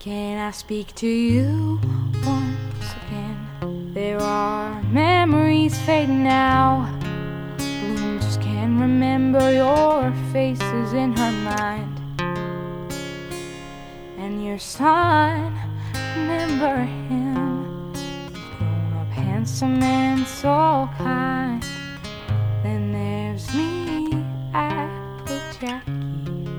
Can I speak to you once again? There are memories fading now. Bloom just can't remember your faces in her mind. And your son, remember him? He's grown up handsome and so kind. Then there's me, Applejacky.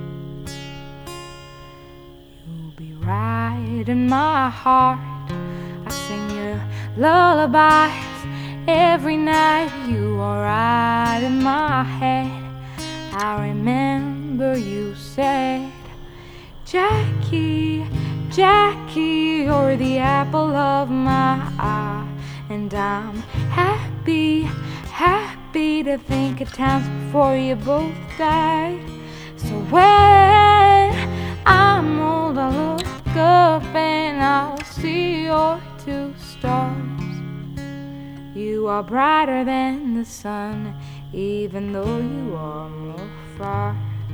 You'll be right in my heart. I sing your lullabies every night. You are right in my head. I remember you said, Jackie, Jackie, you're the apple of my eye. And I'm happy, happy to think of times before you both died. So when I'm old, I'll look up and I'll see your two stars. You are brighter than the sun, even though you are more far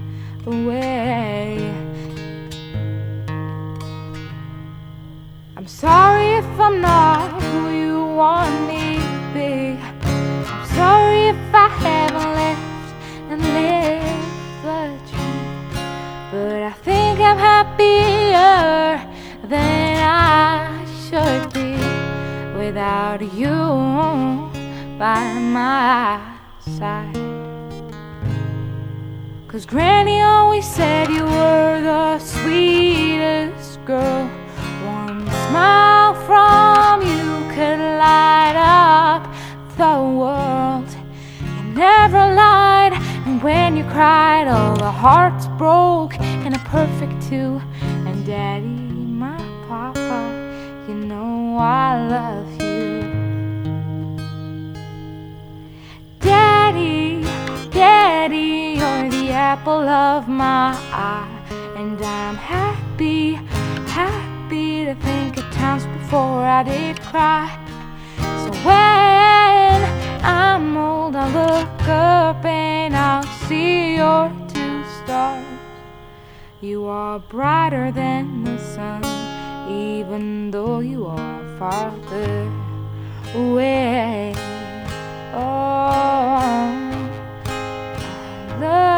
away. I'm sorry if I'm not who you want me to be. I'm sorry if I haven't left and lived the dream. But I think I'm happier than I should be without you by my side. 'Cause Granny always said you were the sweetest girl. One smile from you could light up the world. You never lied, and when you cried, all the hearts broke in a perfect two. And Daddy, my papa, you know I love you. Daddy, Daddy, you're the apple of my eye. And I'm happy, happy to think of times before I did cry. So when I'm old, I'll look up and I'll see your two stars. You are brighter than the sun, even though you are farther away. Oh, I love